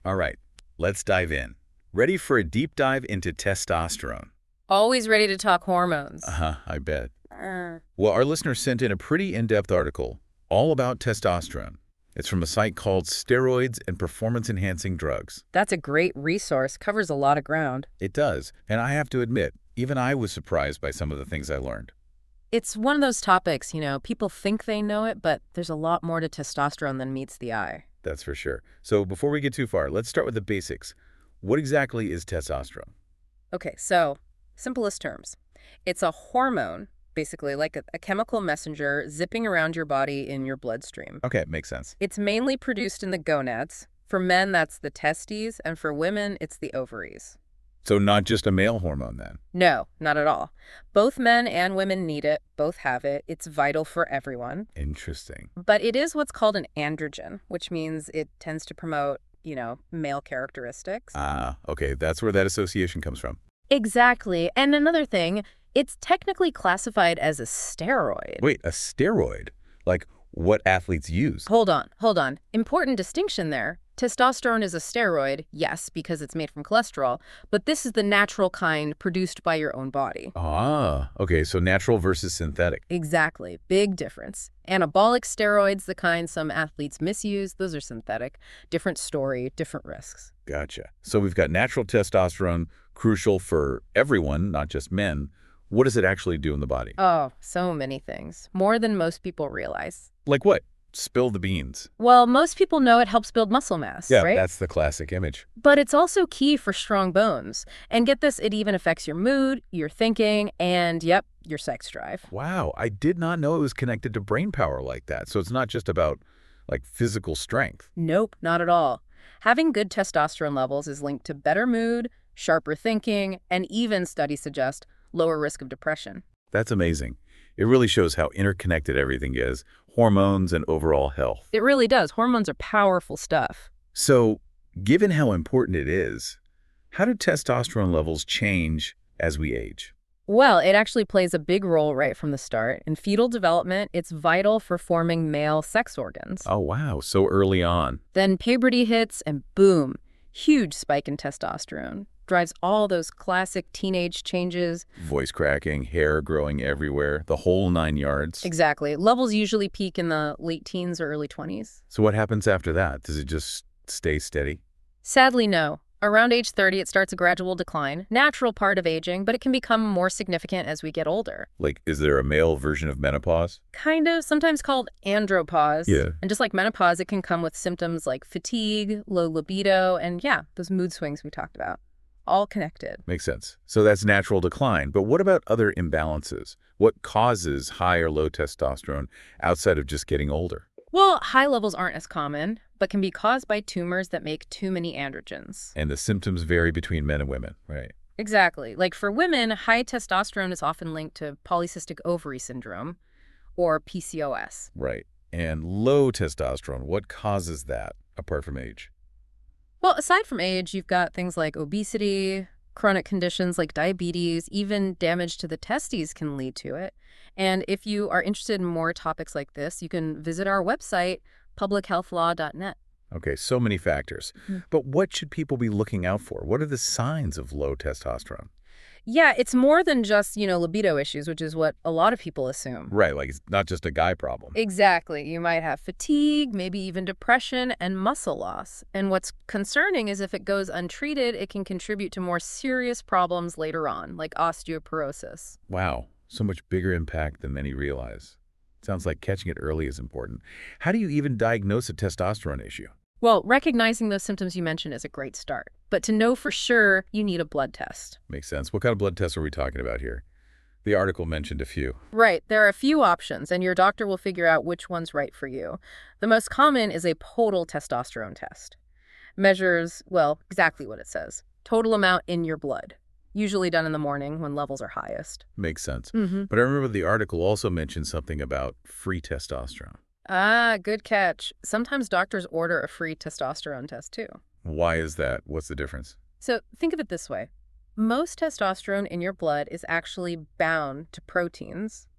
All right, let's dive in. Ready for a deep dive into testosterone? Always ready to talk hormones. I bet. Uh, Well, our listener sent in a pretty in-depth article all about testosterone. It's from a site called Steroids and Performance-Enhancing Drugs. that's a great resource. Covers a lot of ground. It does, and I have to admit, even I was surprised by some of the things I learned. It's one of those topics, people think they know it, but there's a lot more to testosterone than meets the eye. That's for sure. So before we get too far, let's start with the basics. What exactly is testosterone? Okay, so simplest terms. It's a hormone, basically like a chemical messenger zipping around your body in your bloodstream. Okay, makes sense. It's mainly produced in the gonads. For men, that's the testes, and for women, it's the ovaries. So not just a male hormone then? No, not at all. Both men and women need it, both have it. It's vital for everyone. Interesting. But it is what's called an androgen, which means it tends to promote, male characteristics. Okay, that's where that association comes from. Exactly. And another thing, it's technically classified as a steroid. Wait, a steroid? Like what athletes use? Hold on. Important distinction there. Testosterone is a steroid, yes, because it's made from cholesterol, but this is the natural kind produced by your own body. Okay, so natural versus synthetic. Exactly. Big difference. Anabolic steroids, the kind some athletes misuse, those are synthetic. Different story, different risks. Gotcha. So we've got natural testosterone, crucial for everyone, not just men. What does it actually do in the body? Oh, so many things. More than most people realize. Like what? Spill the beans. Well, most people know it helps build muscle mass, Yeah, right? that's the classic image. But it's also key for strong bones. And get this, it even affects your mood, your thinking, and, yep, your sex drive. Wow, I did not know it was connected to brain power like that. So it's not just about like physical strength. Nope, not at all. Having good testosterone levels is linked to better mood, sharper thinking, and even, studies suggest, lower risk of depression. That's amazing. It really shows how interconnected everything is, hormones and overall health. It really does. Hormones are powerful stuff. So, given how important it is, how do testosterone levels change as we age? Well, it actually plays a big role right from the start. In fetal development, it's vital for forming male sex organs. Oh, wow, so early on. Then puberty hits and boom, huge spike in testosterone. Drives all those classic teenage changes. Voice cracking, hair growing everywhere, the whole 9 yards. Exactly. Levels usually peak in the late teens or early 20s. So what happens after that? Does it just stay steady? Sadly, no. Around age 30, it starts a gradual decline. Natural part of aging, but it can become more significant as we get older. Like, is there a male version of menopause? Kind of, sometimes called andropause. Yeah. And just like menopause, it can come with symptoms like fatigue, low libido, and yeah, those mood swings we talked about. All connected. Makes sense. So that's natural decline. But what about other imbalances? What causes high or low testosterone outside of just getting older? Well, high levels aren't as common, but can be caused by tumors that make too many androgens. And the symptoms vary between men and women, right? Exactly. Like for women, high testosterone is often linked to polycystic ovary syndrome, or PCOS. Right. And low testosterone, what causes that apart from age? Well, aside from age, you've got things like obesity, chronic conditions like diabetes, even damage to the testes can lead to it. And if you are interested in more topics like this, you can visit our website, publichealthlaw.net. Okay, so many factors. Mhm. But what should people be looking out for? What are the signs of low testosterone? Yeah, it's more than just, libido issues, which is what a lot of people assume. Right, like it's not just a guy problem. Exactly. You might have fatigue, maybe even depression and muscle loss. And what's concerning is if it goes untreated, it can contribute to more serious problems later on, like osteoporosis. Wow, so much bigger impact than many realize. Sounds like catching it early is important. How do you even diagnose a testosterone issue? Well, recognizing those symptoms you mentioned is a great start. But to know for sure, you need a blood test. Makes sense. What kind of blood tests are we talking about here? The article mentioned a few. Right, there are a few options, and your doctor will figure out which one's right for you. The most common is a total testosterone test. Measures, well, exactly what it says. Total amount in your blood. Usually done in the morning when levels are highest. Makes sense. Mm-hmm. But I remember the article also mentioned something about free testosterone. Ah, good catch. Sometimes doctors order a free testosterone test, too. Why is that? What's the difference? So think of it this way. Most testosterone in your blood is actually bound to proteins,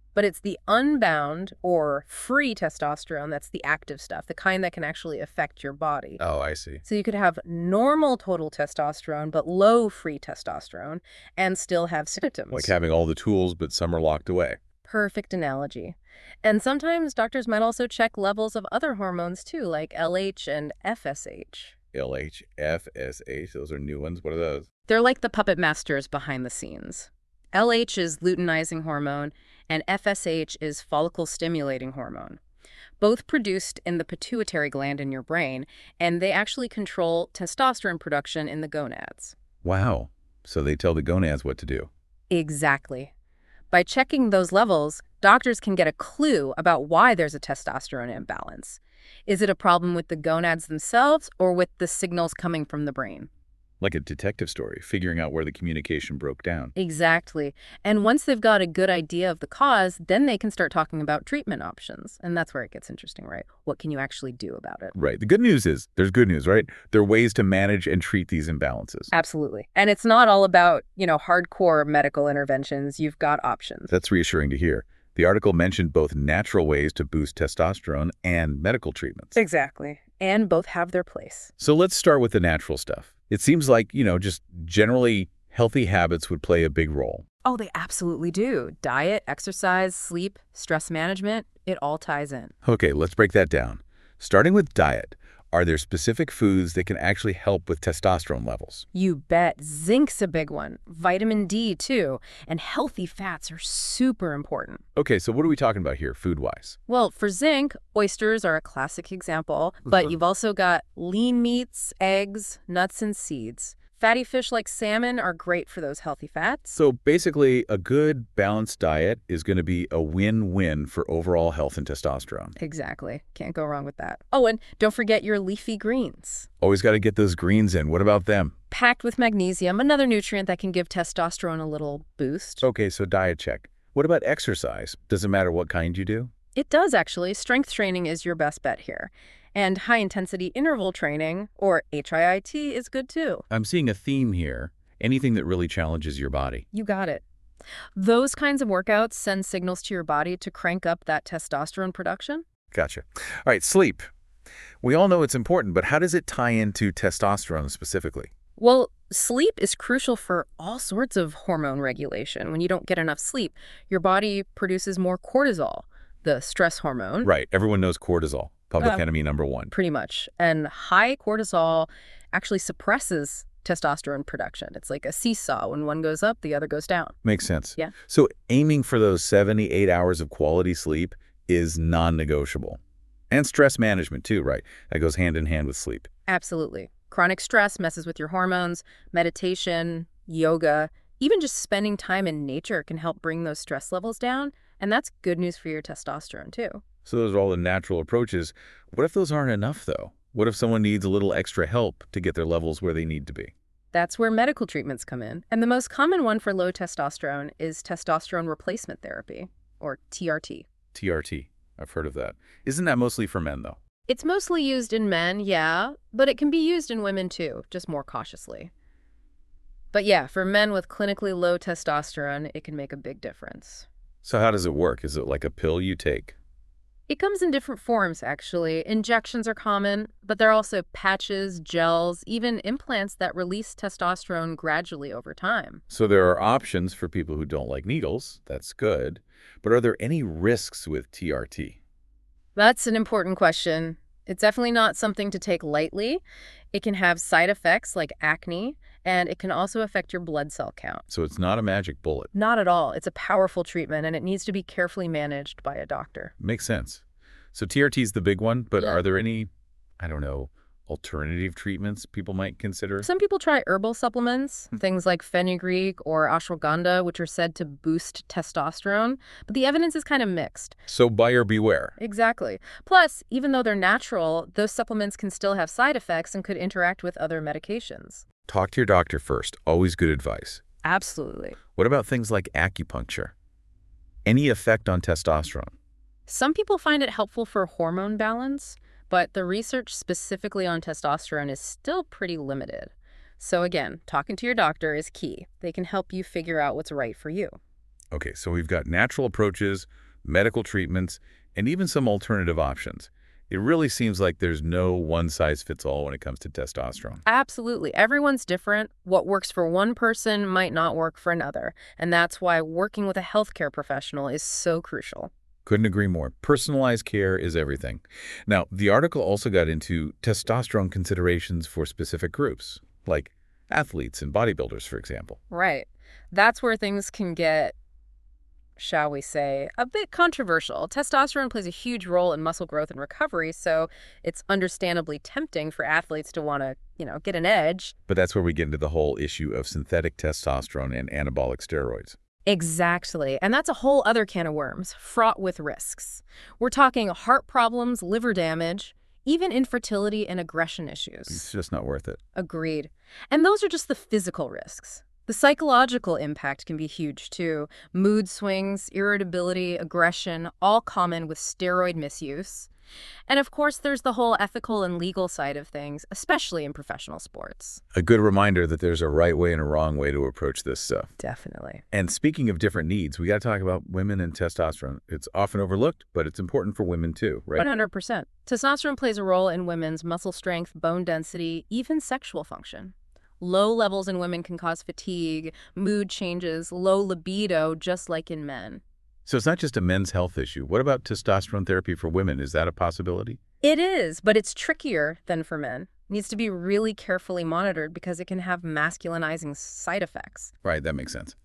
But it's the unbound or free testosterone that's the active stuff, the kind that can actually affect your body. Oh, I see. So you could have normal total testosterone, but low free testosterone, and still have symptoms. Like having all the tools, but some are locked away. Perfect analogy. And sometimes doctors might also check levels of other hormones too, like LH and FSH. LH, FSH, those are new ones. What are those? They're like the puppet masters behind the scenes. LH is luteinizing hormone, and FSH is follicle-stimulating hormone. Both produced in the pituitary gland in your brain, and they actually control testosterone production in the gonads. Wow. So they tell the gonads what to do. Exactly. By checking those levels, doctors can get a clue about why there's a testosterone imbalance. Is it a problem with the gonads themselves or with the signals coming from the brain? Like a detective story, figuring out where the communication broke down. Exactly. And once they've got a good idea of the cause, then they can start talking about treatment options. And that's where it gets interesting, right? What can you actually do about it? Right. The good news is, there's good news, right? There are ways to manage and treat these imbalances. Absolutely. And it's not all about, hardcore medical interventions. You've got options. That's reassuring to hear. The article mentioned both natural ways to boost testosterone and medical treatments. Exactly. And both have their place. So let's start with the natural stuff. It seems like, just generally healthy habits would play a big role. Oh, they absolutely do. Diet, exercise, sleep, stress management, it all ties in. Okay, let's break that down. Starting with diet, are there specific foods that can actually help with testosterone levels? You bet. Zinc's a big one. Vitamin D, too. And healthy fats are super important. Okay, so what are we talking about here, food-wise? Well, for zinc, oysters are a classic example, but you've also got lean meats, eggs, nuts, and seeds. Fatty fish like salmon are great for those healthy fats. So basically, a good, balanced diet is going to be a win-win for overall health and testosterone. Exactly. Can't go wrong with that. Oh, and don't forget your leafy greens. Always got to get those greens in. What about them? Packed with magnesium, another nutrient that can give testosterone a little boost. Okay, so diet check. What about exercise? Does it matter what kind you do? It does, actually. Strength training is your best bet here. And high-intensity interval training, or HIIT, is good too. I'm seeing a theme here. Anything that really challenges your body. You got it. Those kinds of workouts send signals to your body to crank up that testosterone production. Gotcha. All right, sleep. We all know it's important, but how does it tie into testosterone specifically? Well, sleep is crucial for all sorts of hormone regulation. When you don't get enough sleep, your body produces more cortisol, the stress hormone. Right. Everyone knows cortisol, public enemy number one. Pretty much. And high cortisol actually suppresses testosterone production. It's like a seesaw. When one goes up, the other goes down. Makes sense. Yeah. So aiming for those 78 hours of quality sleep is non-negotiable. And stress management too, right? That goes hand in hand with sleep. Absolutely. Chronic stress messes with your hormones. Meditation, yoga, even just spending time in nature can help bring those stress levels down. And that's good news for your testosterone too. So those are all the natural approaches. What if those aren't enough, though? What if someone needs a little extra help to get their levels where they need to be? That's where medical treatments come in. And the most common one for low testosterone is testosterone replacement therapy, or TRT. TRT. I've heard of that. Isn't that mostly for men, though? It's mostly used in men, yeah, but it can be used in women too, just more cautiously. But yeah, for men with clinically low testosterone, it can make a big difference. So how does it work? Is it like a pill you take? It comes in different forms, actually. Injections are common, but there are also patches, gels, even implants that release testosterone gradually over time. So there are options for people who don't like needles. That's good. But are there any risks with TRT? That's an important question. It's definitely not something to take lightly. It can have side effects like acne, and it can also affect your blood cell count. So it's not a magic bullet. Not at all. It's a powerful treatment, and it needs to be carefully managed by a doctor. Makes sense. So TRT is the big one, but Yeah. are there any, alternative treatments people might consider? Some people try herbal supplements, things like fenugreek or ashwagandha, which are said to boost testosterone, but the evidence is kind of mixed. So buyer beware. Exactly. Plus, even though they're natural, those supplements can still have side effects and could interact with other medications. Talk to your doctor first. Always good advice. Absolutely. What about things like acupuncture? Any effect on testosterone? Some people find it helpful for hormone balance, but the research specifically on testosterone is still pretty limited. So again, talking to your doctor is key. They can help you figure out what's right for you. Okay, so we've got natural approaches, medical treatments, and even some alternative options. It really seems like there's no one-size-fits-all when it comes to testosterone. Absolutely. Everyone's different. What works for one person might not work for another. And that's why working with a healthcare professional is so crucial. Couldn't agree more. Personalized care is everything. Now, the article also got into testosterone considerations for specific groups, like athletes and bodybuilders, for example. Right. That's where things can get, shall we say, a bit controversial. Testosterone plays a huge role in muscle growth and recovery, so it's understandably tempting for athletes to want to, get an edge. But that's where we get into the whole issue of synthetic testosterone and anabolic steroids. Exactly. And that's a whole other can of worms, fraught with risks. We're talking heart problems, liver damage, even infertility and aggression issues. It's just not worth it. Agreed. And those are just the physical risks. The psychological impact can be huge, too. Mood swings, irritability, aggression, all common with steroid misuse. And of course, there's the whole ethical and legal side of things, especially in professional sports. A good reminder that there's a right way and a wrong way to approach this stuff. Definitely. And speaking of different needs, we got to talk about women and testosterone. It's often overlooked, but it's important for women too, right? 100%. Testosterone plays a role in women's muscle strength, bone density, even sexual function. Low levels in women can cause fatigue, mood changes, low libido, just like in men. So it's not just a men's health issue. What about testosterone therapy for women? Is that a possibility? It is, but it's trickier than for men. It needs to be really carefully monitored because it can have masculinizing side effects. Right, that makes sense.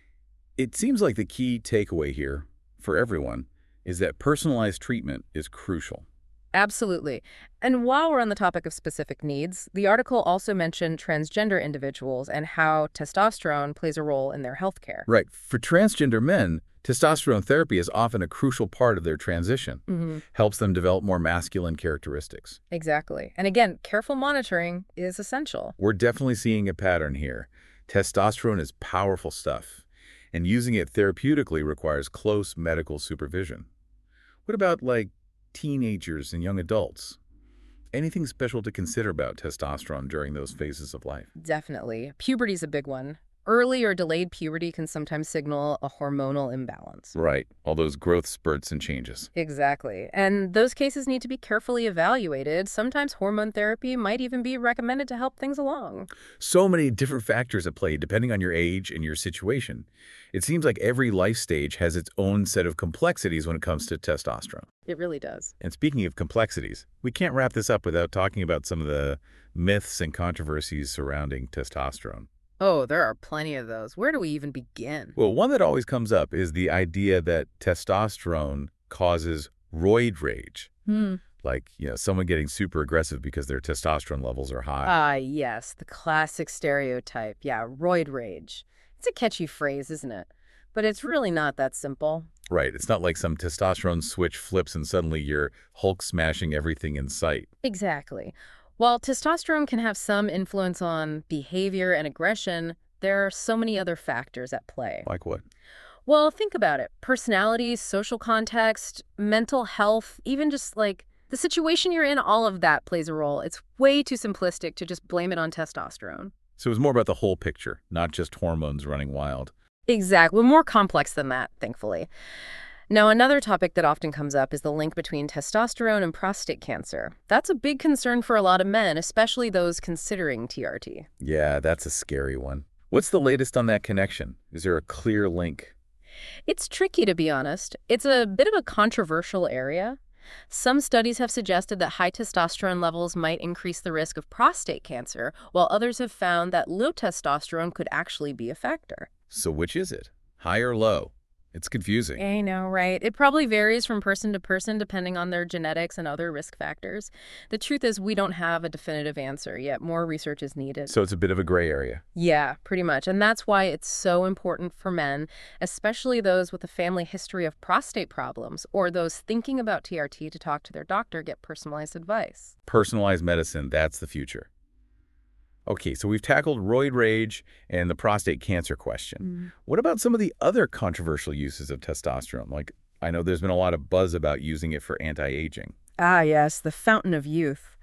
It seems like the key takeaway here for everyone is that personalized treatment is crucial. Absolutely. And while we're on the topic of specific needs, the article also mentioned transgender individuals and how testosterone plays a role in their health care. Right. For transgender men, testosterone therapy is often a crucial part of their transition. Helps them develop more masculine characteristics. Exactly. And again, careful monitoring is essential. We're definitely seeing a pattern here. Testosterone is powerful stuff, and using it therapeutically requires close medical supervision. What about, like, teenagers and young adults? Anything special to consider about testosterone during those phases of life? Definitely. Puberty's a big one. Early or delayed puberty can sometimes signal a hormonal imbalance. Right. All those growth spurts and changes. Exactly. And those cases need to be carefully evaluated. Sometimes hormone therapy might even be recommended to help things along. So many different factors at play depending on your age and your situation. It seems like every life stage has its own set of complexities when it comes to testosterone. It really does. And speaking of complexities, we can't wrap this up without talking about some of the myths and controversies surrounding testosterone. Oh, there are plenty of those. Where do we even begin? Well, one that always comes up is the idea that testosterone causes roid rage. Like, someone getting super aggressive because their testosterone levels are high. Yes, the classic stereotype. Yeah, roid rage. It's a catchy phrase, isn't it? But it's really not that simple. Right. It's not like some testosterone switch flips and suddenly you're Hulk smashing everything in sight. Exactly. While testosterone can have some influence on behavior and aggression, there are so many other factors at play. Like what? Well, think about it. Personality, social context, mental health, even just like the situation you're in, all of that plays a role. It's way too simplistic to just blame it on testosterone. So it's more about the whole picture, not just hormones running wild. Exactly. We're more complex than that, thankfully. Now, another topic that often comes up is the link between testosterone and prostate cancer. That's a big concern for a lot of men, especially those considering TRT. Yeah, that's a scary one. What's the latest on that connection? Is there a clear link? It's tricky, to be honest. It's a bit of a controversial area. Some studies have suggested that high testosterone levels might increase the risk of prostate cancer, while others have found that low testosterone could actually be a factor. So which is it? High or low? It's confusing. I know, right? It probably varies from person to person depending on their genetics and other risk factors. The truth is we don't have a definitive answer yet. More research is needed. So it's a bit of a gray area. Yeah, pretty much. And that's why it's so important for men, especially those with a family history of prostate problems or those thinking about TRT, to talk to their doctor, get personalized advice. Personalized medicine, that's the future. Okay, so we've tackled roid rage and the prostate cancer question. What about some of the other controversial uses of testosterone? Like, I know there's been a lot of buzz about using it for anti-aging. Ah, yes, the fountain of youth.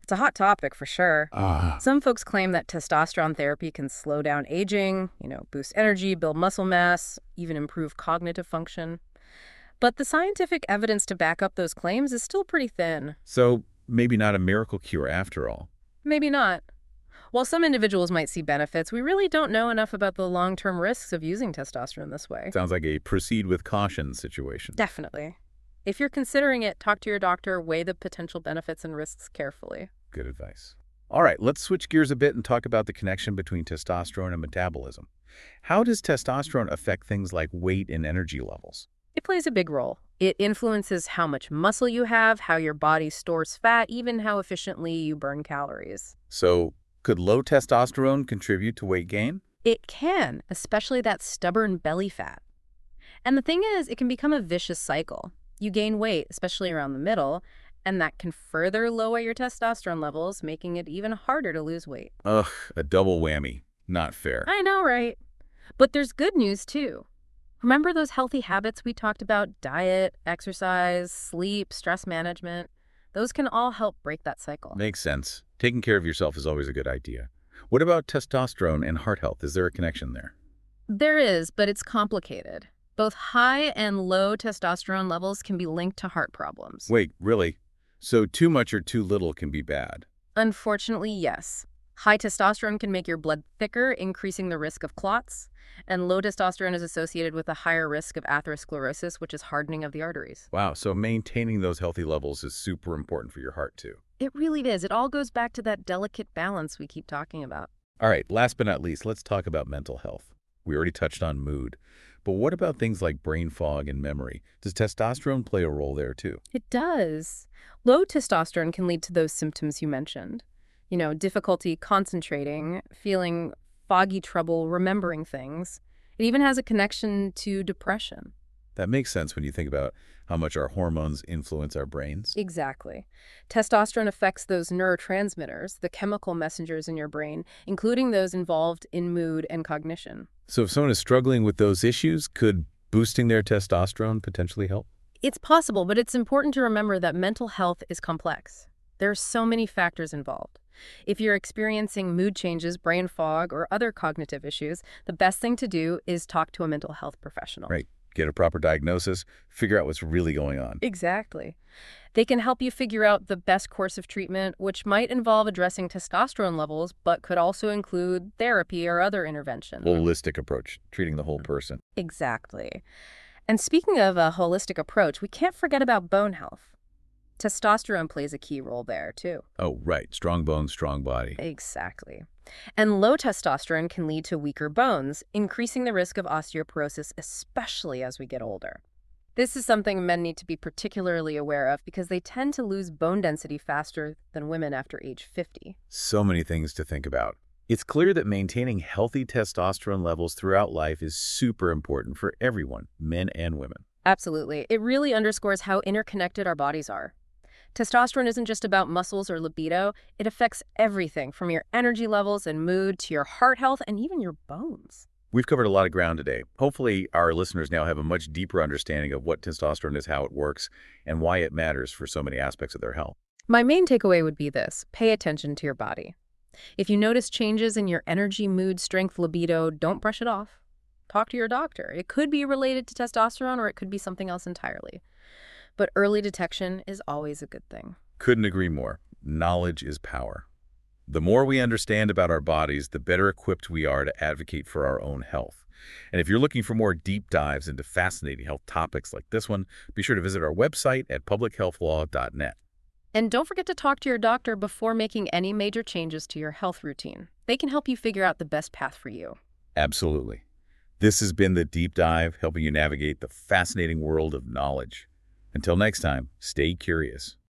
It's a hot topic for sure. Ah, Some folks claim that testosterone therapy can slow down aging, boost energy, build muscle mass, even improve cognitive function. But the scientific evidence to back up those claims is still pretty thin. so maybe not a miracle cure after all. Maybe not. While some individuals might see benefits, we really don't know enough about the long-term risks of using testosterone this way. Sounds like a proceed with caution situation. Definitely. If you're considering it, talk to your doctor, weigh the potential benefits and risks carefully. Good advice. All right, let's switch gears a bit and talk about the connection between testosterone and metabolism. How does testosterone affect things like weight and energy levels? It plays a big role. It influences how much muscle you have, how your body stores fat, even how efficiently you burn calories. So, could low testosterone contribute to weight gain? It can, especially that stubborn belly fat. And the thing is, it can become a vicious cycle. You gain weight, especially around the middle, and that can further lower your testosterone levels, making it even harder to lose weight. Ugh, a double whammy. Not fair. I know, right? But there's good news, too. Remember those healthy habits we talked about? Diet, exercise, sleep, stress management. Those can all help break that cycle. Makes sense. Taking care of yourself is always a good idea. What about testosterone and heart health? Is there a connection there? There is, but it's complicated. Both high and low testosterone levels can be linked to heart problems. Wait, really? So too much or too little can be bad? Unfortunately, yes. High testosterone can make your blood thicker, increasing the risk of clots, and low testosterone is associated with a higher risk of atherosclerosis, which is hardening of the arteries. Wow, so maintaining those healthy levels is super important for your heart too. It really is. It all goes back to that delicate balance we keep talking about. All right, last but not least, let's talk about mental health. We already touched on mood. But what about things like brain fog and memory? Does testosterone play a role there too? It does. Low testosterone can lead to those symptoms you mentioned. Difficulty concentrating, feeling foggy trouble remembering things. It even has a connection to depression. That makes sense when you think about how much our hormones influence our brains. Exactly. Testosterone affects those neurotransmitters, the chemical messengers in your brain, including those involved in mood and cognition. So if someone is struggling with those issues, could boosting their testosterone potentially help? It's possible, but it's important to remember that mental health is complex. There are so many factors involved. If you're experiencing mood changes, brain fog, or other cognitive issues, the best thing to do is talk to a mental health professional. Right. Get a proper diagnosis, figure out what's really going on. Exactly. They can help you figure out the best course of treatment, which might involve addressing testosterone levels, but could also include therapy or other interventions. Holistic approach, treating the whole person. Exactly. And speaking of a holistic approach, we can't forget about bone health. Testosterone plays a key role there, too. Oh, right. Strong bones, strong body. Exactly. And low testosterone can lead to weaker bones, increasing the risk of osteoporosis, especially as we get older. This is something men need to be particularly aware of because they tend to lose bone density faster than women after age 50. So many things to think about. It's clear that maintaining healthy testosterone levels throughout life is super important for everyone, men and women. Absolutely. It really underscores how interconnected our bodies are. Testosterone isn't just about muscles or libido. It affects everything from your energy levels and mood to your heart health and even your bones. We've covered a lot of ground today. Hopefully, our listeners now have a much deeper understanding of what testosterone is, how it works, and why it matters for so many aspects of their health. My main takeaway would be this: pay attention to your body. If you notice changes in your energy, mood, strength, libido, don't brush it off. Talk to your doctor. It could be related to testosterone or it could be something else entirely. But early detection is always a good thing. Couldn't agree more. Knowledge is power. The more we understand about our bodies, the better equipped we are to advocate for our own health. And if you're looking for more deep dives into fascinating health topics like this one, be sure to visit our website at publichealthlaw.net. And don't forget to talk to your doctor before making any major changes to your health routine. They can help you figure out the best path for you. Absolutely. This has been The Deep Dive, helping you navigate the fascinating world of knowledge. Until next time, stay curious.